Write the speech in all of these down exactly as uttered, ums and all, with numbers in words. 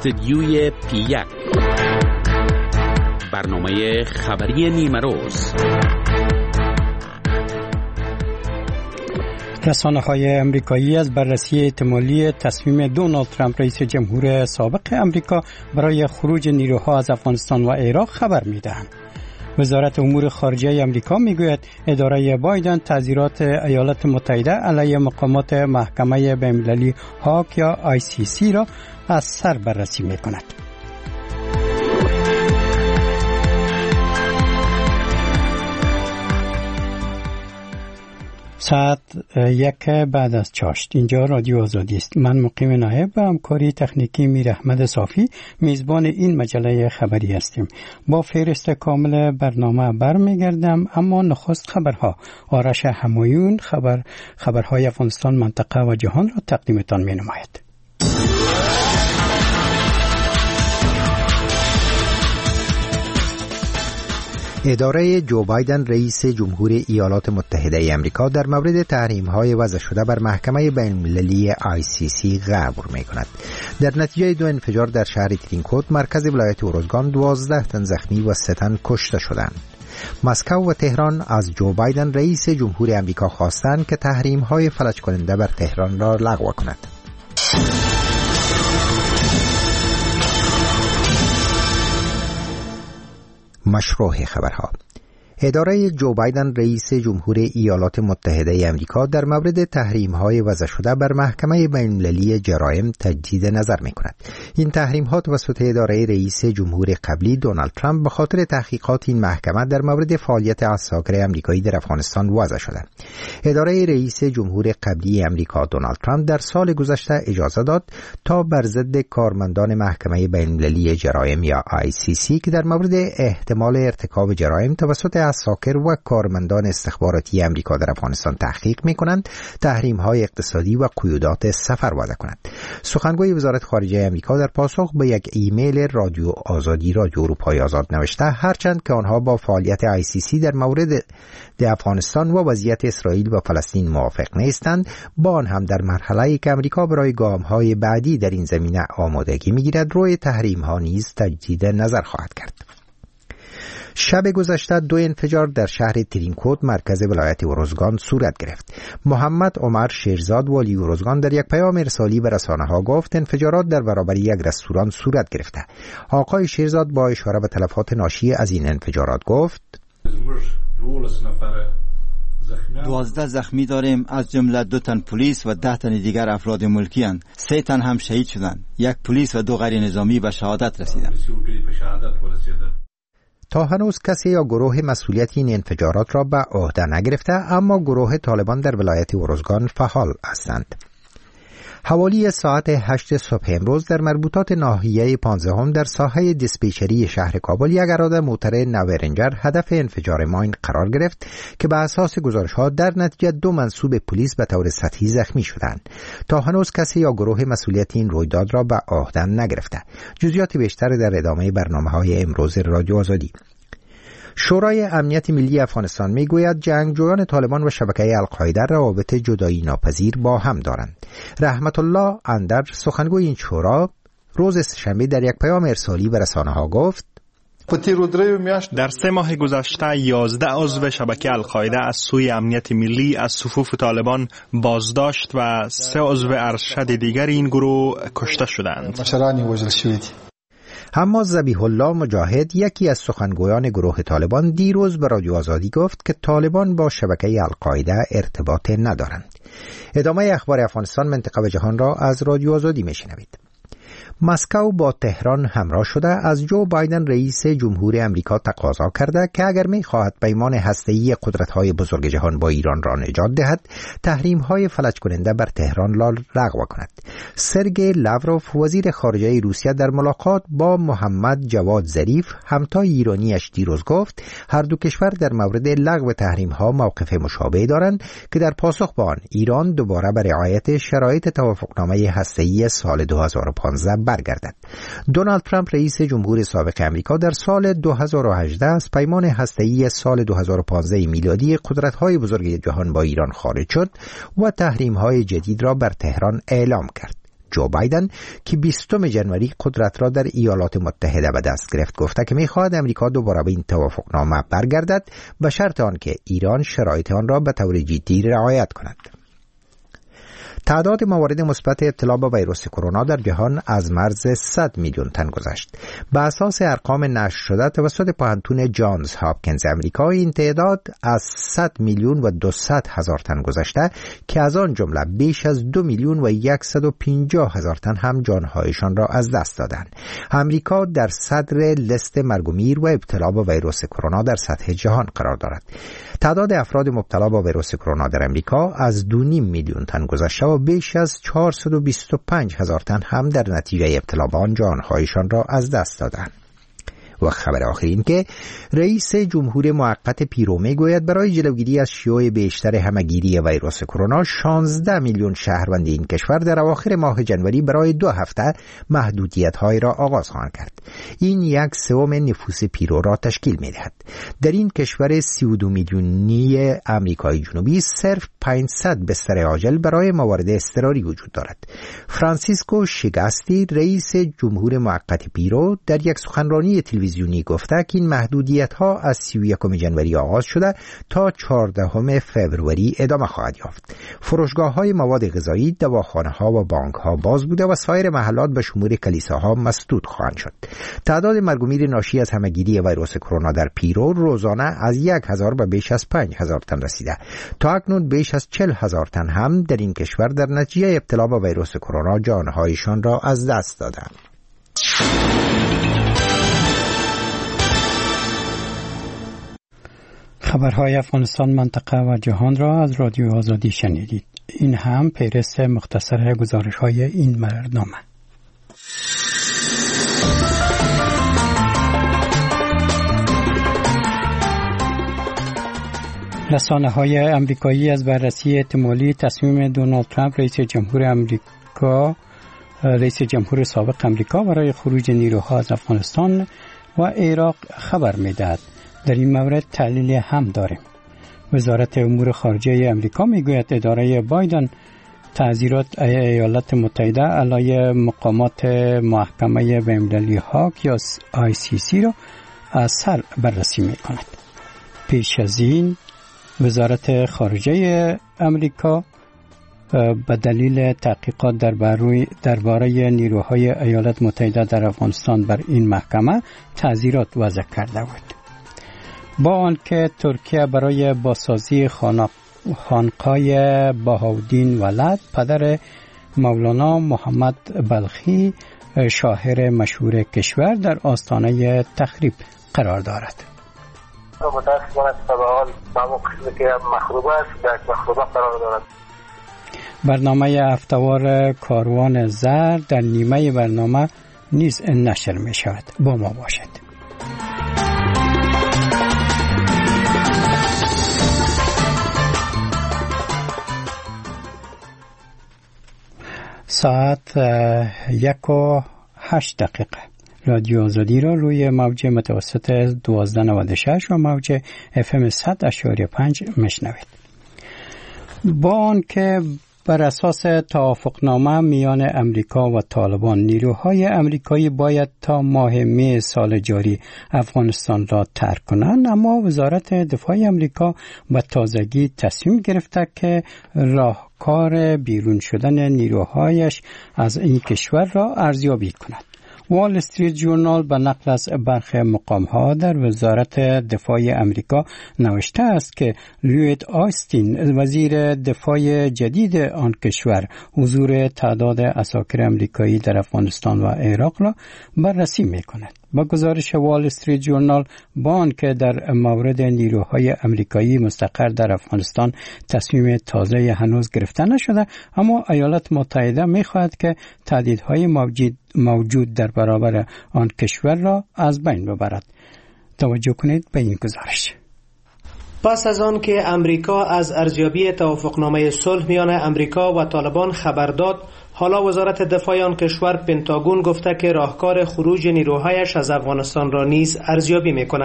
استدیوی پی یک، برنامه خبری نیمه روز. رسانه‌های امریکایی از بررسی احتمالی تصمیم دونالد ترامپ رئیس جمهور سابق امریکا برای خروج نیروها از افغانستان و عراق خبر می‌دهند. وزارت امور خارجه امریکا میگوید اداره بایدن تعزیرات ایالات متحده علیه مقامات محکمه بین‌المللی هاگ یا آی سی سی را از سر بررسی می‌کند. ساعت یک بعد از چاشت. اینجا رادیو آزادی است. من مقیم نایب و همکاری تکنیکی میر احمد صافی میزبان این مجله خبری هستیم. با فهرست کامل برنامه برمیگردم، اما نخست خبرها. آرش همایون خبر خبرهای افغانستان، منطقه و جهان را تقدیمتان می نماید. اداره جو بایدن رئیس جمهور ایالات متحده ای آمریکا در مورد تحریم‌های وضع شده بر محکمه بین‌المللی آی سی سی غبر می‌کند. در نتیجه دو انفجار در شهر ترینکوت مرکز ولایت اورزگان دوازده تن زخمی و سه تن کشته شدند. مسکو و تهران از جو بایدن رئیس جمهور آمریکا خواستند که تحریم‌های فلج کننده بر تهران را لغو کند. مشروع خبرها. اداره جو بایدن رئیس جمهور ایالات متحده ای آمریکا در مورد تحریم‌های وضع شده بر محکمه بین‌المللی جرایم تجدید نظر می‌کند. این تحریم‌ها توسط اداره رئیس جمهور قبلی دونالد ترامپ به خاطر تحقیقات این محکمه در مورد فعالیت عساکر آمریکایی در افغانستان وضع شده. اداره رئیس جمهور قبلی آمریکا دونالد ترامپ در سال گذشته اجازه داد تا بر ضد کارمندان محکمه بین‌المللی جرایم یا آی سی سی که در مورد احتمال ارتکاب جرایم توسط عساکر و کارمندان استخباراتی آمریکا در افغانستان تحقیق می‌کنند، تحریم‌های اقتصادی و قیودات سفر وضع کنند. سخنگوی وزارت خارجه آمریکا در پاسخ به یک ایمیل رادیو آزادی رادیو اروپای آزاد نوشته هرچند که آنها با فعالیت آی سی سی در مورد افغانستان و وضعیت اسرائیل و فلسطین موافق نیستند، با آن هم در مرحله‌ای که آمریکا برای گام‌های بعدی در این زمینه آمادگی می‌گیرد، روی تحریم‌ها نیز تجدید نظر خواهد کرد. شب گذشته دو انفجار در شهر ترینکوت مرکز ولایت اورزگان صورت گرفت. محمد عمر شیرزاد والی اورزگان در یک پیام ارسالی به رسانه‌ها گفت انفجارات در برابر یک رستوران صورت گرفته. آقای شیرزاد با اشاره به تلفات ناشی از این انفجارات گفت دوازده زخمی داریم، از جمله دو تن پلیس و ده تن دیگر افراد ملکی اند. سه تن هم شهید شدند. یک پلیس و دو غیر نظامی به شهادت رسیدند. تا هنوز کسی یا گروه مسئولیت این انفجارات را به عهده نگرفته، اما گروه طالبان در ولایت اورزگان فعال هستند. حوالی ساعت هشت صبح امروز در مربوطات ناحیه پانزدهم در ساحه دیسپیچری شهر کابل یک اراده موتر نورنجر هدف انفجار ماین قرار گرفت که به اساس گزارش‌ها در نتیجه دو منصوب پلیس به طور سطحی زخمی شدند. تا هنوز کسی یا گروه مسئولیت این رویداد را به عهده نگرفته. جزئیات بیشتر در ادامه برنامه‌های امروز رادیو آزادی. شورای امنیت ملی افغانستان میگوید جنگجویان طالبان و شبکه القاعده روابط جدایی ناپذیر با هم دارند. رحمت الله اندر سخنگوی این شورا روز سه‌شنبه در یک پیام ارسالی به رسانه‌ها گفت در سه ماه گذشته یازده عضو شبکه القاعده از سوی امنیت ملی از صفوف طالبان بازداشت و سه عضو ارشد دیگر این گروه کشته شدند. اما ذبیح الله مجاهد یکی از سخنگویان گروه طالبان دیروز به رادیو آزادی گفت که طالبان با شبکه القاعده ارتباط ندارند. ادامه اخبار افغانستان، منطقه و جهان را از رادیو آزادی میشنوید. مسکو با تهران همراه شده از جو بایدن رئیس جمهور امریکا تقاضا کرده که اگر می‌خواهد پیمان هسته‌ای قدرت‌های بزرگ جهان با ایران را نجات دهد، تحریم‌های فلج کننده بر تهران را لغو کند. سرگئی لاوروف وزیر خارجه روسیه در ملاقات با محمد جواد ظریف همتای ایرانیش دیروز گفت هر دو کشور در مورد لغو تحریم‌ها موقف مشابه دارند که در پاسخ به آن ایران دوباره بر رعایت شرایط توافقنامه هسته‌ای سال دو هزار و پانزده برگردد. دونالد ترامپ رئیس جمهور سابق امریکا در سال دو هزار و هجده از پیمان هسته‌ای سال دو هزار و پانزده میلادی قدرت‌های بزرگ جهان با ایران خارج شد و تحریم‌های جدید را بر تهران اعلام کرد. جو بایدن که بیستم ژانویه قدرت را در ایالات متحده به دست گرفت گفته که می‌خواهد امریکا دوباره به این توافقنامه برگردد به شرط آنکه ایران شرایط آن را به طور جدی رعایت کند. تعداد موارد مثبت ابتلا به ویروس کرونا در جهان از مرز صد میلیون تن گذشت. به اساس ارقام نشر شده توسط پانتون جانز هاپکینز امریکا، این تعداد از صد میلیون و دویست هزار تن گذشته که از آن جمله بیش از دو میلیون و صد و پنجاه هزار تن هم جانهایشان را از دست دادند. امریکا در صدر لیست مرگ و میر و ابتلا به ویروس کرونا در سطح جهان قرار دارد. تعداد افراد مبتلا به ویروس کرونا در امریکا از دو و نیم میلیون تن گذشته و بیش از چهارصد و بیست و پنج هزار تن هم در نتیجه ابتلا به آن جانهایشان را از دست دادند. و خبر آخر این که رئیس جمهور موقت پیرو میگوید برای جلوگیری از شیوع بیشتر همهگیری ویروس کرونا شانزده میلیون شهروند این کشور در اواخر ماه ژانویه برای دو هفته محدودیت‌های را آغاز خواهند کرد. این یک سوم نفوس پیرو را تشکیل می‌دهد. در این کشور سی و دو میلیونی آمریکای جنوبی صرف پانصد بستر عاجل برای موارد اضطراری وجود دارد. فرانسیسکو شیگاستی رئیس جمهور موقت پیرو در یک سخنرانی تلویزیونی گفته که این محدودیت‌ها از سی و یکم ژانویه آغاز شده تا چهاردهم فوریه ادامه خواهد یافت. فروشگاه‌های مواد غذایی، دواخانه‌ها و بانک‌ها باز بوده و سایر محلات به شمول کلیساها مسدود خواهند شد. تعداد مرگ و میر ناشی از همهگیری ویروس کرونا در پیرو روزانه از یک هزار به بیش از پنج هزار تن رسیده. تا اکنون بیش از چهل هزار تن هم در این کشور در نتیجه ابتلا به ویروس کرونا جانهایشان را از دست دادند. خبرهای افغانستان، منطقه و جهان را از رادیو آزادی شنیدید. این هم پیرست مختصر گزارش‌های این برنامه. رسانه‌های آمریکایی از بررسی احتمالی تصمیم دونالد ترامپ رئیس جمهور آمریکا رئیس جمهور سابق آمریکا برای خروج نیروها از افغانستان و عراق خبر می‌دهد. در این مورد تحلیل هم داریم. وزارت امور خارجه آمریکا میگوید اداره بایدن تعزیرات ایالات متحده علیه مقامات محکمه بین‌المللی هاگ یا آی سی سی را از سر بررسی میکند. پیش از این وزارت خارجه آمریکا به دلیل تحقیقات درباره نیروهای ایالات متحده در افغانستان بر این محکمه تعزیرات وضع کرده بود. با آنکه ترکیه برای بازسازی خانقاه بهاءالدین ولد پدر مولانا محمد بلخی شاعر مشهور کشور در آستانه تخریب قرار دارد. متاسفانه طبعا همون قسمی که مخروبه است در مخروبه قرار دارد. برنامه هفته‌وار کاروان زر در نیمه برنامه نیز نشر می شود. با ما باشد. ساعت یک و هشت دقیقه. رادیو آزادی را روی موج متوسط دوازده نود و شش و موج اف ام صد اشاری پنج مشنوید. با آنکه بر اساس توافقنامه میان امریکا و طالبان نیروهای امریکایی باید تا ماه می سال جاری افغانستان را ترک کنند، اما وزارت دفاع امریکا به تازگی تصمیم گرفته که راهکار بیرون شدن نیروهایش از این کشور را ارزیابی کند. وال استریت جورنال به نقل از برخی مقام‌ها در وزارت دفاع امریکا نوشته است که لوید آستین وزیر دفاع جدید آن کشور حضور تعداد عساکر امریکایی در افغانستان و عراق را بررسی می‌کند. با گزارش وال استریت جورنال، با آنکه در مورد نیروهای امریکایی مستقر در افغانستان تصمیم تازه هنوز گرفته نشده، اما ایالات متحده می‌خواهد که تهدیدهای موجود موجود در برابر آن کشور را از بین ببرد. توجه کنید به این گزارش. پس از آن که امریکا از ارزیابی توافقنامه صلح میان امریکا و طالبان خبر داد، حالا وزارت دفاع آن کشور پنتاگون گفته که راهکار خروج نیروهایش از افغانستان را نیز ارزیابی می‌کند.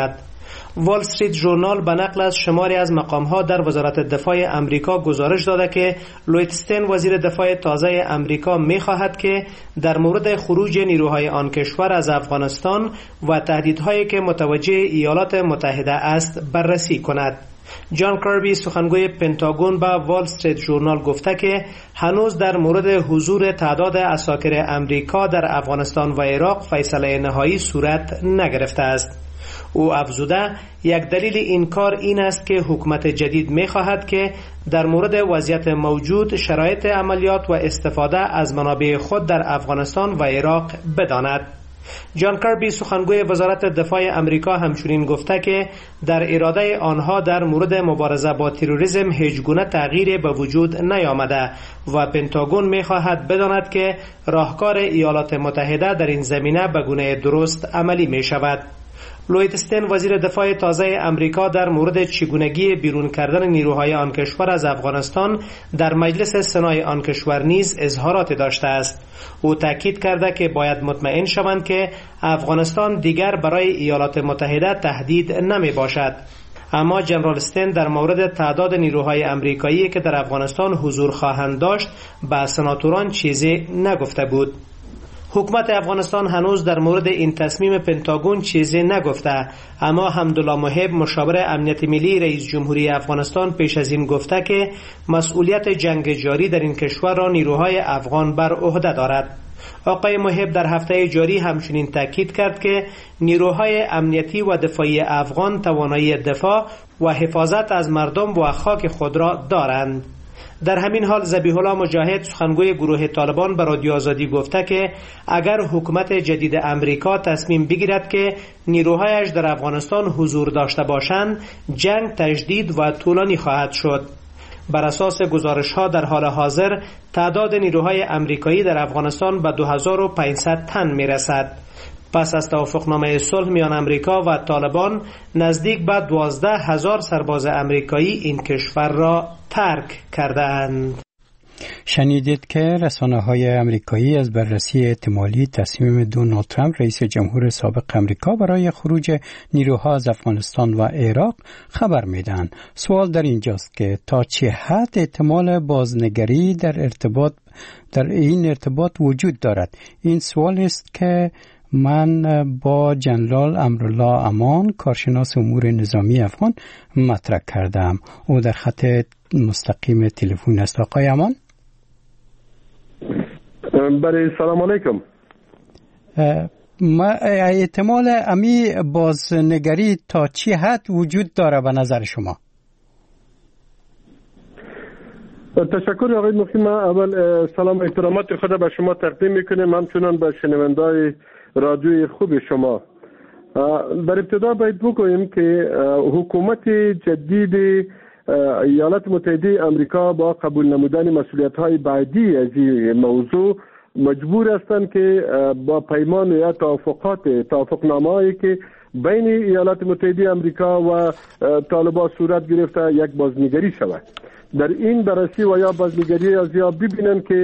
وال استریت ژورنال به نقل از شماری از مقام‌ها در وزارت دفاع امریکا گزارش داده که لوید استین وزیر دفاع تازه امریکا می‌خواهد که در مورد خروج نیروهای آن کشور از افغانستان و تهدیدهایی که متوجه ایالات متحده است بررسی کند. جان کربی سخنگوی پنتاگون به وال استریت ژورنال گفته که هنوز در مورد حضور تعداد عساکر امریکا در افغانستان و عراق فیصله نهایی صورت نگرفته است. او افزوده یک دلیل این کار این است که حکومت جدید می خواهد که در مورد وضعیت موجود شرایط عملیات و استفاده از منابع خود در افغانستان و عراق بداند. جان کربی سخنگوی وزارت دفاع امریکا همچنین گفته که در اراده آنها در مورد مبارزه با تروریسم هیچ گونه تغییری به وجود نیامده و پنتاگون می خواهد بداند که راهکار ایالات متحده در این زمینه به گونه درست عملی می شود. لوید استین وزیر دفاع تازه امریکا در مورد چگونگی بیرون کردن نیروهای آن کشور از افغانستان در مجلس سنای آن کشور نیز اظهارات داشته است. او تاکید کرده که باید مطمئن شوند که افغانستان دیگر برای ایالات متحده تهدید نمی باشد. اما جنرال استین در مورد تعداد نیروهای امریکایی که در افغانستان حضور خواهند داشت به سناتوران چیزی نگفته بود. حکومت افغانستان هنوز در مورد این تصمیم پنتاگون چیزی نگفته، اما حمدالله محب مشاور امنیت ملی رئیس جمهوری افغانستان پیش از این گفته که مسئولیت جنگ جاری در این کشور را نیروهای افغان بر عهده دارد. آقای محب در هفته جاری همچنین تاکید کرد که نیروهای امنیتی و دفاعی افغان توانایی دفاع و حفاظت از مردم و خاک خود را دارند. در همین حال ذبیح الله مجاهد سخنگوی گروه طالبان به رادیو آزادی گفته که اگر حکومت جدید امریکا تصمیم بگیرد که نیروهایش در افغانستان حضور داشته باشند، جنگ تجدید و طولانی خواهد شد. بر اساس گزارش‌ها در حال حاضر تعداد نیروهای امریکایی در افغانستان به دو هزار و پانصد تن میرسد. پس از توافقنامه صلح میان امریکا و طالبان نزدیک به دوازده هزار سرباز امریکایی این کشور را ترک کردند. شنیدید که رسانه‌های امریکایی از بررسی احتمالی تصمیم دونالد ترامپ رئیس جمهور سابق امریکا برای خروج نیروها از افغانستان و عراق خبر میدن. سوال در اینجاست که تا چه حد احتمال بازنگری در ارتباط در این ارتباط وجود دارد؟ این سوال است که من با جنرال امرالله امان کارشناس امور نظامی افغان مطرح کردم. او در خط مستقیم تلفن است. آقای امان، برای سلام علیکم. ما احتمال امی بازنگری تا چی حد وجود داره به نظر شما؟ تشکر آقای مفتی. ما اول سلام و احترامات خود به شما تقدیم میکنیم، همچنان به شنوندای رادیوی خوب شما. در ابتدا باید بگوییم که حکومت جدید ایالات متحده آمریکا با قبول نمودن مسئولیت‌های بعدی از این موضوع مجبور هستند که با پیمان یا توافقات توافقنامه‌ای که بین ایالات متحده آمریکا و طالبان صورت گرفته یک بازنگری شود. در این بررسی و یا بازنگری از یا ببینن که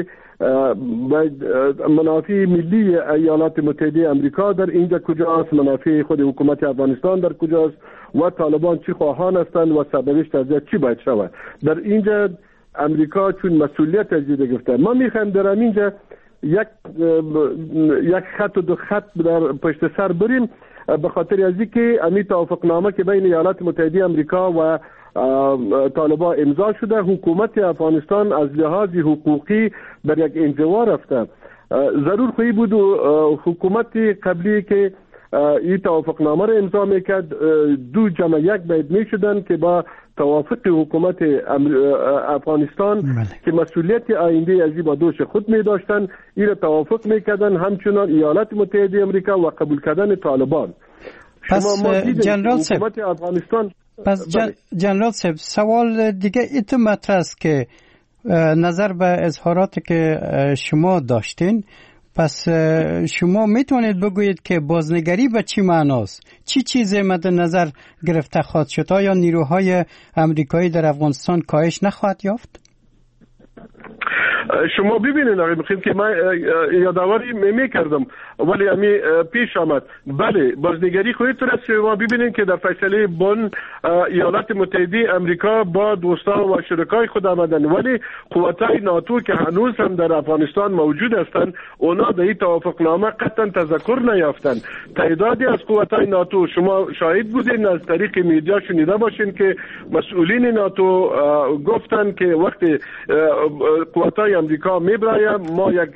منافع ملی ایالات متحده آمریکا در اینجا کجاست، منافع خود حکومت افغانستان در کجاست و طالبان چی خواهان هستند و سرنوشت از چی باید شود. در اینجا امریکا چون مسئولیت از دیده گرفته. ما میخوایم در اینجا یک یک خط و دو خط در پشت سر بریم، به خاطر از اینکه امی توافقنامه که بین ایالات متحده آمریکا و طالبان امضا شده، حکومت افغانستان از لحاظ حقوقی در یک انزوا رفته. ضرور خواهی بود حکومت قبلی که این توافقنامه را امضا میکرد دو جمع یک باید میشدن که با توافق حکومت افغانستان بله. که مسئولیت آینده از این با دوش خود می داشتن، این را توافق میکردن، همچنان ایالات متحده آمریکا و قبول کردن طالبان. پس جنرال حکومت افغانستان پس جن... جنرال صاحب سوال دیگه ایت مطرح است که نظر به اظهاراتی که شما داشتین، پس شما میتونید بگویید که بازنگری به چی معناست؟ چی چیزی مد نظر گرفته خواهد شد؟ آیا نیروهای امریکایی در افغانستان کاهش نخواهد یافت؟ شما ببینید آقای مقیم که من یادآوری میکردم ولی امی پیش آمد. بله بازنگری خودتون است. شما ببینید که در فیصله بن ایالات متحده امریکا با دوستان و شرکای خود آمدن، ولی قوتای ناتو که هنوز هم در افغانستان موجود هستند اونا در این توافقنامه قطعا تذکر نیافتند. تعدادی از قوتای ناتو شما شاهد بودین، از طریق میدیا شنیده باشین که مسئولین ناتو گفتن که وقتی قوتای امریکا میبراید ما یک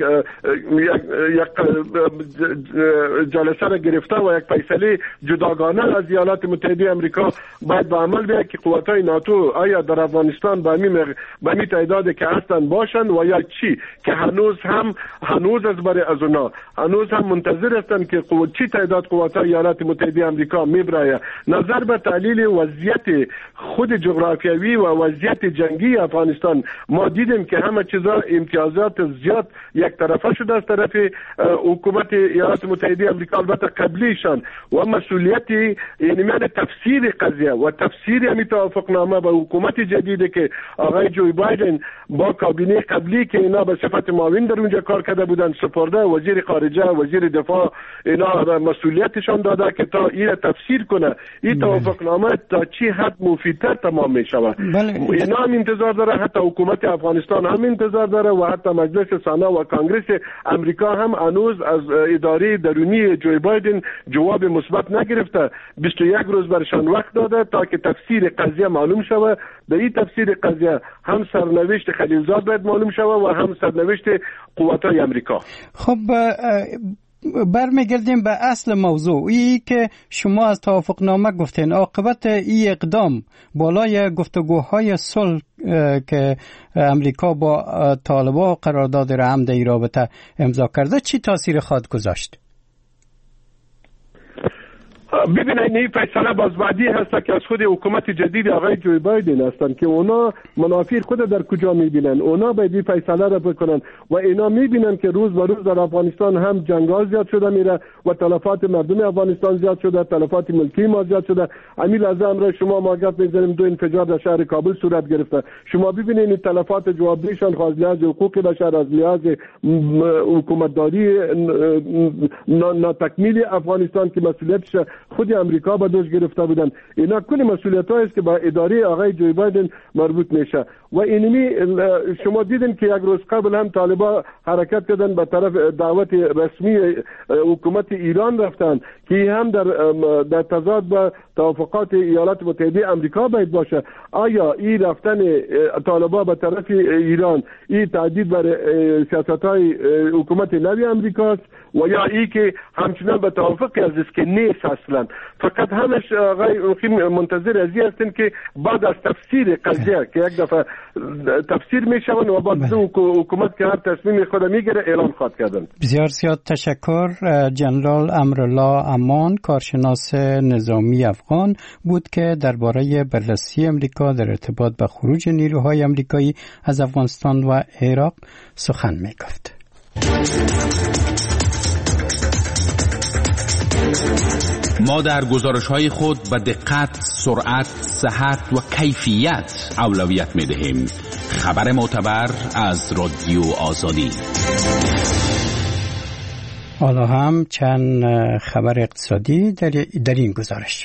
یک جلسه را گرفته و یک فیصله جداگانه از ایالات متحده امریکا باید به عمل بیاید که قوتای ناتو آیا در افغانستان به می به می تعدادی که هستند باشند و یا چی، که هنوز هم هنوز از برای از اونا هنوز هم منتظر هستند که قوت چی تعداد قوتای ایالات متحده امریکا میبراید. نظر به تحلیل وضعیت خود جغرافیایی و وضعیت جنگی افغانستان ما دیدیم که همه چیزا امتیازات زیاد یک طرفه شده از طرف حکومت ایالات متحده امریکا، البته قبلیشان، و مسئولیت یعنی من تفسیر قضیه و تفسیر همین توافقنامه با حکومت جدیدی که آقای جو بایدن با کابینه قبلی که اینا به صفت معاون در اونجا کار کرده بودن سپرده، وزیر خارجه وزیر دفاع اینا مسئولیتشان داده که تا این تفسیر کنه این توافقنامه تا چی حد مفیدتر تمام می شود. اینا هم انتظار داره، حتی حکومت افغانستان هم انتظار داره و حتی مجلس سنا و کانگرس امریکا هم هنوز از اداره درونی جو بایدن جواب مثبت نگرفته. بیست و یک روز برشان وقت داده تا که تفسیر قضیه معلوم شود. در این تفسیر قضیه هم سرنوشت خلیلزاد باید معلوم شود و هم سرنوشت قوت‌های امریکا. خب برمیگردیم به اصل موضوع، ای که شما از توافقنامه گفتین عاقبت این اقدام بالای گفتگوهای صلح که امریکا با طالبان قرارداد رحم در این رابطه امضا کرده چی تاثیر خواهد گذاشت؟ ببینید این فیصله بازبعدی هست که از خود حکومت جدید آقای جو بایدن هستند که اونا منافع خود در کجا میبینن، اونا باید این فیصله را بکنن و اینا میبینن که روز به روز در افغانستان هم جنگ‌ها زیاد شده میره و تلفات مردم افغانستان زیاد شده، تلفات ملکی ما زیاد شده. همین لحظه امروز شما ما گفت می‌زنیم دو انفجار در شهر کابل صورت گرفته. شما ببینید این تلفات جوابدهشان خواست لحاظ حقوق بشر از لحاظ حکومتداری ناتکمیل افغانستان که مسئولیتش خود امریکا به دوش گرفته بودن. اینا کلی مسئولیت‌هایی است که با اداره آقای جو بایدن مربوط میشه و اینمی شما دیدین که یک روز قبل هم طالبان حرکت کردن به طرف دعوت رسمی حکومت ایران رفتن که هم در در تضاد با توافقات ایالات متحده امریکا باید باشه. آیا این رفتن طالبان به طرف ایران این تهدید بر سیاست‌های حکومت نوی امریکاست و یا ای که همچنان به توافق از است که نیست اصلا؟ فقط همش آقای منتظر ازی هستن که بعد از تفسیر قضیه که یک دفعه تفسیر میشون و بعد حکومت که هر تصمیم خود میگیره اعلام خواهد کردن. بسیار زیاد تشکر. جنرال امرالله امان، کارشناس نظامی افغان بود که درباره بررسی امریکا در ارتباط به خروج نیروهای امریکایی از افغانستان و عراق سخن میگفت. ما در گزارش‌های خود به دقت، سرعت، صحت و کیفیت اولویت می‌دهیم. خبر معتبر از رادیو آزادی. حالا هم چند خبر اقتصادی در, در این گزارش.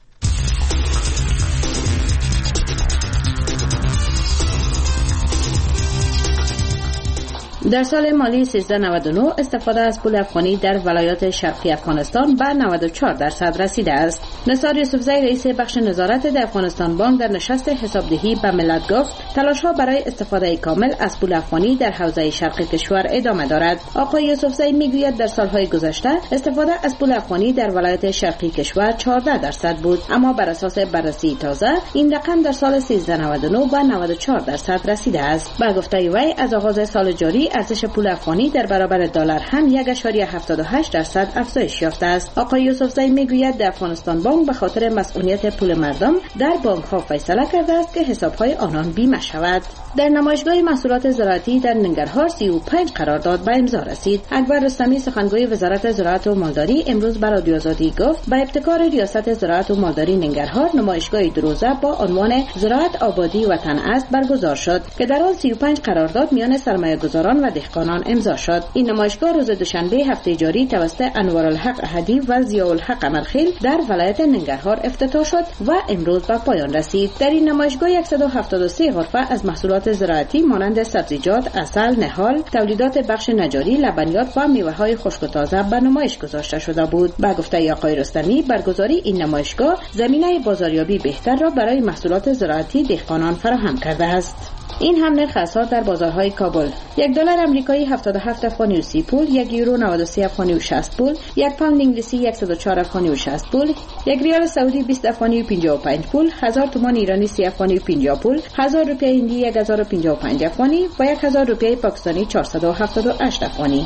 در سال مالی سیزده نود و نه استفاده از پول افغانی در ولایات شرقی افغانستان به نود و چهار درصد رسیده است. نثار یوسفزی رئیس بخش نظارت در افغانستان بانک در نشست حسابدهی به ملت گفت تلاش‌ها برای استفاده کامل از پول افغانی در حوزه شرقی کشور ادامه دارد. آقای یوسفزی میگوید در سالهای گذشته استفاده از پول افغانی در ولایات شرقی کشور چهارده درصد بود، اما بر اساس بررسی تازه این رقم در سال سیزده نود و نه به نود و چهار درصد رسیده است. با گفته وی از آغاز سال جاری ارزش پول افغانی در برابر دلار هم یک اشاریه هفتاد و هشت درصد افزایش یافته است. آقای یوسفزئی میگوید در افغانستان بانک به خاطر مسئولیت پول مردم در بانک ها فیصله کرده است که حسابهای آنان بیمه شود. در نمایشگاه محصولات زراعتی در ننگرهار سی و پنج قرارداد به امضا رسید. اکبر رستمی سخنگوی وزارت زراعت و مالداری امروز به رادیو آزادی گفت به ابتکار ریاست زراعت و مالداری ننگرهار نمایشگاه دو روزه با عنوان زراعت آبادی وطن است برگزار شد که در آن سی و پنج قرارداد میان سرمایه‌گذاران و دهقانان امضا شد. این نمایشگاه روز دوشنبه هفته جاری توسط انوارالحق احدی و ضیاءالحق امرخیل در ولایت ننگرهار افتتاح شد و امروز به پایان رسید. در این نمایشگاه صد و هفتاد و سه غرفه از محصولات زراعتی مانند سبزیجات، عسل، نهال، تولیدات بخش نجاری، لبنیات و میوه‌های خشک و تازه به نمایش گذاشته شده بود. با گفته آقای رستمی برگزاری این نمایشگاه زمینه بازاریابی بهتر را برای محصولات زراعتی دهقانان فراهم کرده است. این هم نرخ اسعار در بازارهای کابل: یک دلار آمریکایی هفتاد و هفت افغانی و سی پول، یک یورو نود و سه افغانی و شصت پول، یک پوند انگلیسی صد و چهار افغانی و شصت پول، یک ریال سعودی بیست افغانی و پنجاه و پنج پول، هزار تومان ایرانی سی افغانی و پنجاه پول، هزار روپیه هندی یک هزار و پنجاه و پنج افغانی و یک هزار روپیه پاکستانی چهارصد و هفتاد و هشت افغانی.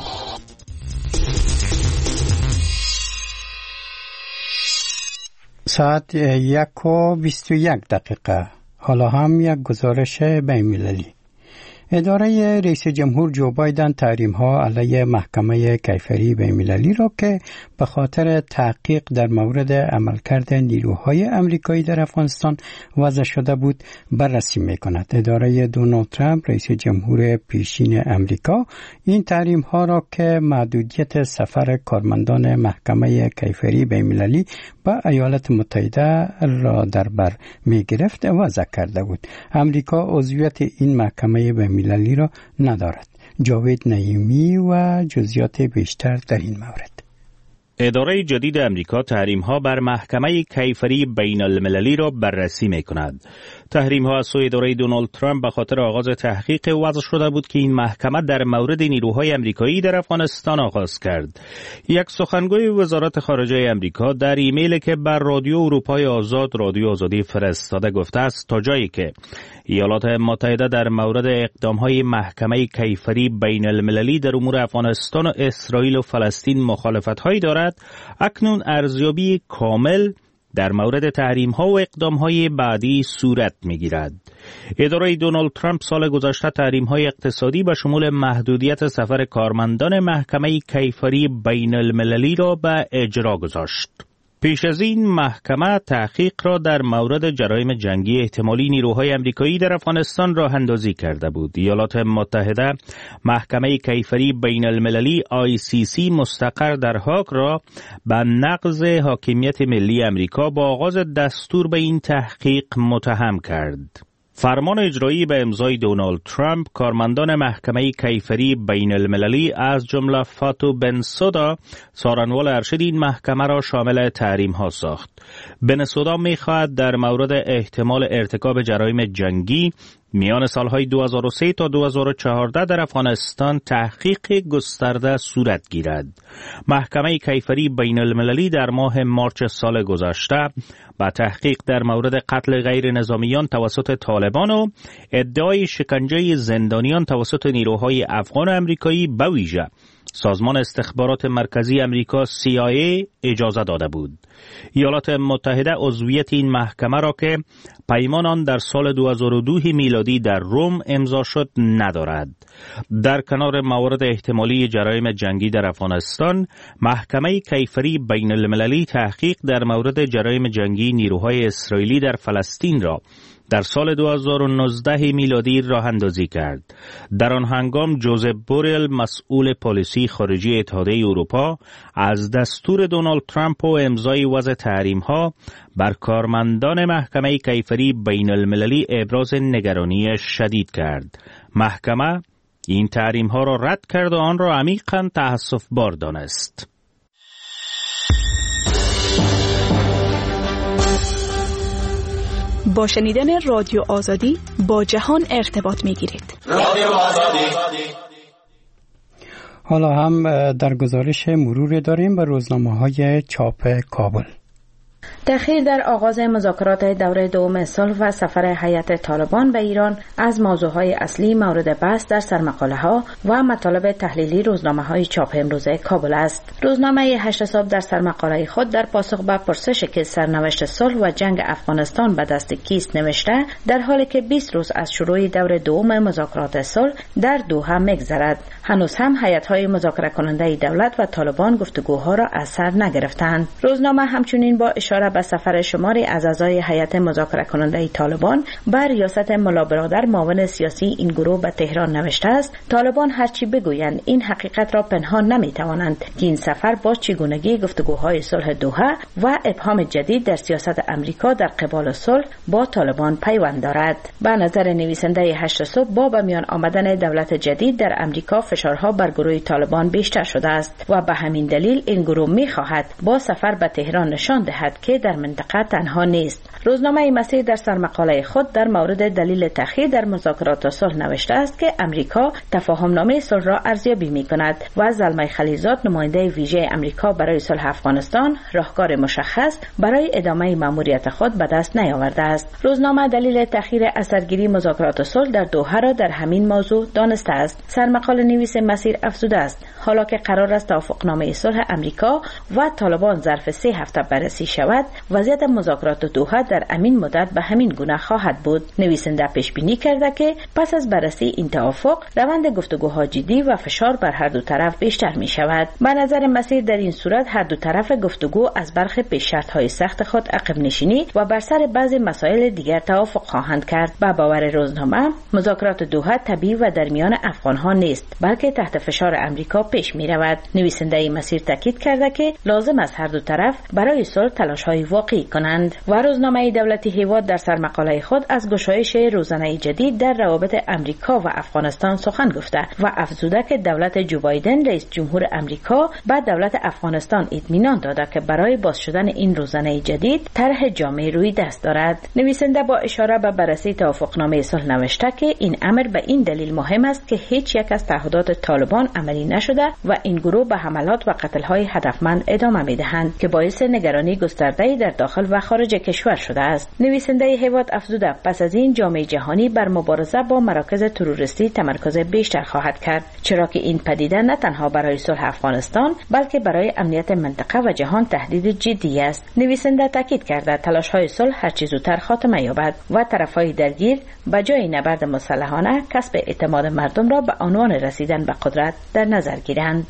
ساعت یک و بیست و یک دقیقه. حالا هم یک گزارش بین‌المللی. اداره رئیس جمهور جو بایدن تحریم‌ها علیه محکمه کیفری بین‌المللی را که به خاطر تحقیق در مورد عملکرد نیروهای آمریکایی در افغانستان وضع شده بود بررسی می‌کند. اداره دونالد ترامپ رئیس جمهور پیشین آمریکا این تحریم‌ها را که محدودیت سفر کارمندان محکمه کیفری بین‌المللی به ایالات متحده را در بر می‌گرفت وضع کرده بود. آمریکا عضویت این محکمه بین‌المللی را ندارد. جاوید نعیمی و جزئیات بیشتر در این مورد. اداره جدید امریکا تحریم‌ها بر محکمه کیفری بین المللی را بررسی می‌کند. تحریم‌ها از سوی اداره دونالد ترامپ به خاطر آغاز تحقیق وضع شده بود که این محکمه در مورد نیروهای امریکایی در افغانستان آغاز کرد. یک سخنگوی وزارت خارجه امریکا در ایمیلی که بر رادیو اروپای آزاد رادیو آزادی فرستاده گفته است تا جایی که ایالات متحده در مورد اقدام‌های محکمه کیفری بین المللی در امور افغانستان و اسرائیل و فلسطین مخالفت‌هایی دارد، اکنون ارزیابی کامل در مورد تحریم‌ها و اقدام‌های بعدی صورت می‌گیرد. اداره دونالد ترامپ سال گذشته تحریم‌های اقتصادی به شمول محدودیت سفر کارمندان محکمه کیفری بین المللی را به اجرا گذاشت. پیش از این محکمه تحقیق را در مورد جرایم جنگی احتمالی نیروهای آمریکایی در افغانستان راه اندازی کرده بود. ایالات متحده محکمه کیفری بین المللی آی سی سی مستقر در هاگ را به نقض حاکمیت ملی آمریکا با آغاز دستور به این تحقیق متهم کرد. فرمان اجرایی به امضای دونالد ترامپ کارمندان محکمه کیفری بین المللی از جمله فاتو بنسودا سارنوال ارشد این محکمه را شامل تحریم ها ساخت. بنسودا می خواهد در مورد احتمال ارتکاب جرایم جنگی میان سالهای دو هزار و سه تا دو هزار و چهارده در افغانستان تحقیق گسترده صورت گیرد. محکمه کیفری بین المللی در ماه مارچ سال گذشته با تحقیق در مورد قتل غیر نظامیان توسط طالبان و ادعای شکنجه زندانیان توسط نیروهای افغان آمریکایی به ویژه سازمان استخبارات مرکزی امریکا سی آی ای اجازه داده بود. ایالات متحده عضویت این محکمه را که پیمان آن در سال دو هزار و دو میلادی در روم امضا شد ندارد. در کنار موارد احتمالی جرایم جنگی در افغانستان، محکمه کیفری بین المللی تحقیق در مورد جرایم جنگی نیروهای اسرائیلی در فلسطین را در سال دو هزار و نوزده میلادی راه اندازی کرد. در آن هنگام جوزف بوریل مسئول پالیسی خارجی اتحادیه اروپا از دستور دونالد ترامپ و امضای وضع تحریم‌ها بر کارمندان محکمه کیفری بین المللی ابراز نگرانی شدید کرد. محکمه این تحریم‌ها را رد کرد و آن را عمیقاً تأسف‌بار دانست. با شنیدن رادیو آزادی با جهان ارتباط می‌گیرید. رادیو آزادی. حالا هم در گزارش مرور داریم به روزنامه‌های چاپ کابل. تأخیر در آغاز مذاکرات دوره دوم صلح و سفر هیئت طالبان به ایران از موضوعهای اصلی مورد بحث در سرمقاله‌ها و مطالب تحلیلی روزنامه‌های چاپ امروزه کابل است. روزنامه هشت صبح در سرمقاله خود در پاسخ به پرسش که سرنوشت صلح و جنگ افغانستان به دست کیست نوشته در حالی که بیست روز از شروع دوره دوم مذاکرات صلح در دوحه می‌گذرد، هنوز هم هیئت‌های مذاکره کننده دولت و طالبان گفتگوها را از سر نگرفتند. روزنامه همچنین با اشاره به سفر شماری از اعضای هیئت مذاکره کننده طالبان بر ریاست ملا برادر معاون سیاسی این گروه به تهران نوشته است: طالبان هرچی بگویند این حقیقت را پنهان نمی‌توانند که این سفر با چگونگی گفتگوهای صلح دوحه و ابهام جدید در سیاست امریکا در قبال صلح با طالبان پیوند دارد. به نظر نویسنده هشت صبح با به میان آمدن دولت جدید در امریکا فشارها بر گروه طالبان بیشتر شده است و به همین دلیل این گروه می‌خواهد با سفر به تهران نشان دهد که در منطقه تنها نیست. روزنامه مسیر در سرمقاله خود در مورد دلیل تأخیر در مذاکرات صلح نوشته است که امریکا تفاهمنامه صلح را ارزیابی می‌کند و زلمه خلیلزاد نماینده ویژه امریکا برای صلح افغانستان راهکار مشخص برای ادامه مأموریت خود به دست نیاورده است. روزنامه دلیل تأخیر اثرگیری مذاکرات صلح در دوحه را در همین موضوع دانسته است. سرمقاله نویس مسیر افزوده است: حالا که قرار است توافقنامه صلح امریکا و طالبان ظرف سه هفته بررسی شود، وضعیت مذاکرات دوحه در امین مدت به همین گونه خواهد بود. نویسنده پیش بینی کرده که پس از بررسی این توافق روند گفتگوها جدی و فشار بر هر دو طرف بیشتر می شود. به نظر مسیر در این صورت هر دو طرف گفتگو از برخی پیش شرط‌های سخت خود عقب نشینی و بر سر بعضی مسائل دیگر توافق خواهند کرد. با باور روزنامه مذاکرات دوحه طبیعی و در میان افغان‌ها نیست، بلکه تحت فشار امریکا پیش می رود. نویسنده مسیر تاکید کرده که لازم است هر دو طرف برای صلح تلاش‌های واقعی کنند. و روزنامه دولتی هیواد در سرمقاله خود از گشایش روزانه جدید در روابط امریکا و افغانستان سخن گفته و افزوده که دولت جو بایدن رئیس جمهور امریکا به دولت افغانستان اطمینان داده که برای باز شدن این روزانه جدید طرح جامع روی دست دارد. نویسنده با اشاره به بررسی توافقنامه صلح نوشته که این امر به این دلیل مهم است که هیچ یک از تعهدات طالبان عملی نشده و این گروه به حملات و قتل‌های هدفمند ادامه می‌دهند که باعث نگرانی گسترده‌ای در داخل و خارج کشور شده است. نویسنده هیواد افزوده پس از این جامعه جهانی بر مبارزه با مراکز تروریستی تمرکز بیشتر خواهد کرد، چرا که این پدیده نه تنها برای صلح افغانستان بلکه برای امنیت منطقه و جهان تهدید جدی است. نویسنده تاکید کرده تلاش‌های صلح هر چه زودتر خاتمه یابد و طرف‌های درگیر به جای نبرد مسلحانه کسب اعتماد مردم را به عنوان رسیدن به قدرت در نظر گیرند.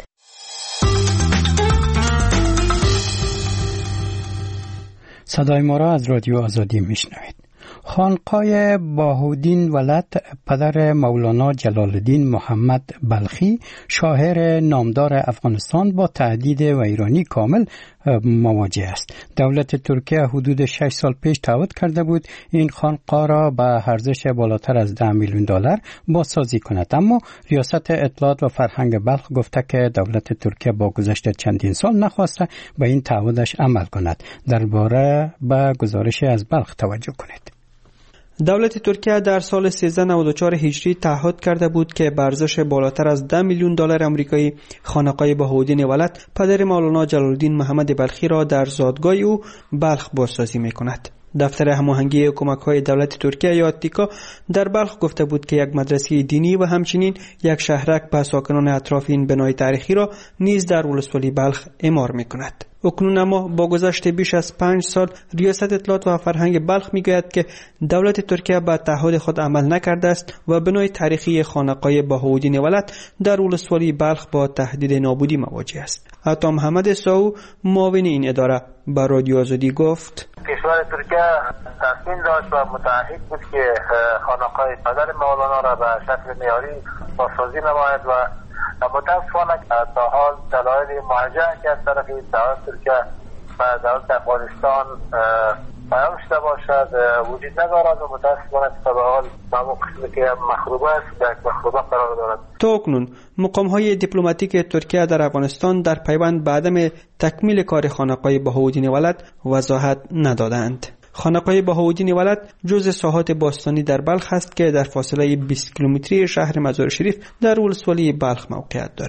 صدای ما را از رادیو آزادی میشنوید. خانقاه بهاءالدین ولد پدر مولانا جلال الدین محمد بلخی شاعر نامدار افغانستان با تهدید ویرانی کامل مواجه است. دولت ترکیه حدود شش سال پیش تعهد کرده بود این خانقاه را به ارزش بالاتر از ده میلیون دلار بازسازی کند، اما ریاست اطلاعات و فرهنگ بلخ گفته که دولت ترکیه با گذشت چندین سال نخواسته به این تعهدش عمل کند. درباره به گزارش از بلخ توجه کنید. دولت ترکیه در سال سیزده نود و چهار هجری تعهد کرده بود که به ارزش بالاتر از ده میلیون دلار آمریکایی خانقاه بهاءالدین ولد پدر مولانا جلال الدین محمد بلخی را در زادگاه او بلخ بازسازی می‌کند. دفتر هماهنگی کمک‌های دولت ترکیه یا آتیکا در بلخ گفته بود که یک مدرسه دینی و همچنین یک شهرک به ساکنان اطراف این بنای تاریخی را نیز در ولسوالی بلخ اعمار می‌کند. اکنون اما با گذشت بیش از پنج سال ریاست اطلاعات و فرهنگ بلخ میگوید که دولت ترکیه به تعهد خود عمل نکرده است و بنای تاریخی خانقاه بهاءالدین ولد در ولسوالی بلخ با تهدید نابودی مواجه است. عطا محمد ساو معاون این اداره به رادیو آزادی گفت: کشور ترکیه تصمیم داشت و متعهد بود که خانقاه پدر مولانا را به شکل معیاری بازسازی نماید و متاسفانه تا حال دلایل موجه که از طرف دولت ترکیه و دولت افغانستان بیان شده باشد وجود ندارد و متاسفانه تا به حال همون قسمی که مخروبه است در مخروبه قرار دارد. تا اکنون مقام‌های دیپلماتیک ترکیه در افغانستان در پیوند به عدم تکمیل کار خانقاه بهاءالدین ولد وضاحت ندادند. خانقاه بهاءالدین ولد جزء ساحات باستانی در بلخ است که در فاصله بیست کیلومتری شهر مزار شریف در ولسوالی بلخ موقعیت دارد.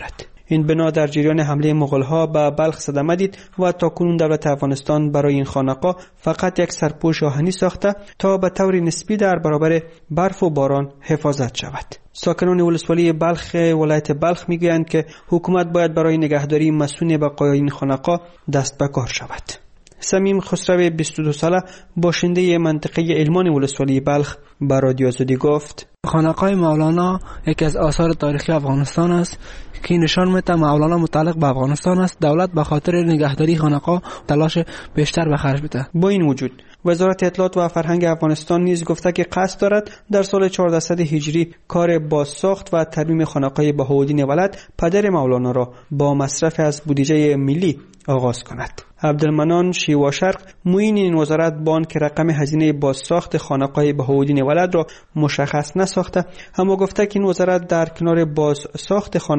این بنا در جریان حمله مغول‌ها به بلخ صدمه دید و تاکنون دولت افغانستان برای این خانقاه فقط یک سرپوش آهنی ساخته تا به طور نسبی در برابر برف و باران حفاظت شود. ساکنان ولسوالی بلخ ولایت بلخ میگویند که حکومت باید برای نگهداری مسئول بقای این خانقاه دست به کار شود. سمیم خسرو بیست و دو ساله باشنده منطقه علمان ولسوالی بلخ به رادیو آزادی گفت: خانقاه مولانا یکی از آثار تاریخی افغانستان است که نشان می‌دهد مولانا متعلق به افغانستان است. دولت به خاطر نگهداری خانقاه تلاش بیشتر به خرج بده. با این وجود وزارت اطلاعات و فرهنگ افغانستان نیز گفته که قصد دارد در سال چهاردهصد هجری کار بازساخت و ترمیم خانقاه بهاءالدین ولد پدر مولانا را با مصرف از بودجه ملی آغاز کند. عبدالمنان شیوا شرق معین این وزارت بان که رقم هزینه بازساخت خانقاه بهاءالدین ولد را مشخص نساخته، اما گفته که این وزارت در کنار بازساخت